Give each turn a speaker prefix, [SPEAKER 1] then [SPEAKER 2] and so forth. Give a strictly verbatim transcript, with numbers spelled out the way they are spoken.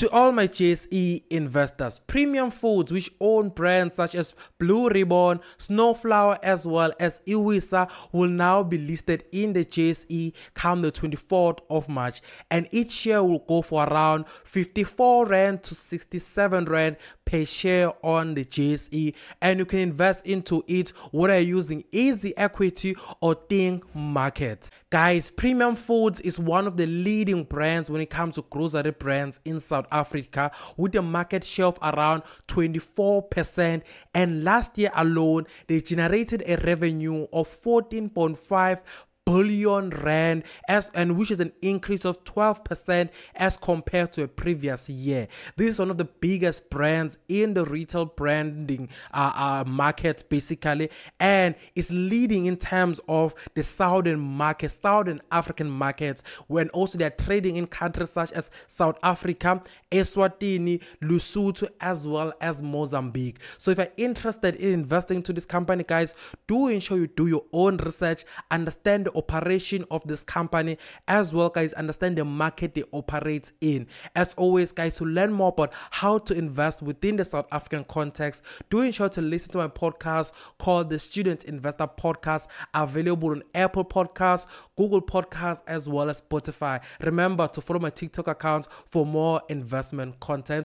[SPEAKER 1] To all my J S E investors, Premium Foods, which own brands such as Blue Ribbon, Snowflower, as well as Iwisa, will now be listed in the J S E come the twenty-fourth of March, and each share will go for around fifty-four rand to sixty-seven rand per share on the J S E, and you can invest into it whether you're using Easy Equity or Think Market. Guys, Premium Foods is one of the leading brands when it comes to grocery brands in South Africa, with a market share of around twenty-four percent, and last year alone they generated a revenue of fourteen point five billion rand, as and which is an increase of twelve percent as compared to a previous year. This is one of the biggest brands in the retail branding uh, uh, market basically, and it's leading in terms of the southern market, southern African markets, when also they are trading in countries such as South Africa, Eswatini, Lesotho, as well as Mozambique. So if you're interested in investing into this company, guys, do ensure you do your own research, understand the operation of this company, as well, guys, understand the market they operate in. As always, guys, to learn more about how to invest within the South African context, do ensure to listen to my podcast called the Student Investor Podcast, available on Apple Podcasts, Google Podcasts, as well as Spotify. Remember to follow my TikTok account for more investment content.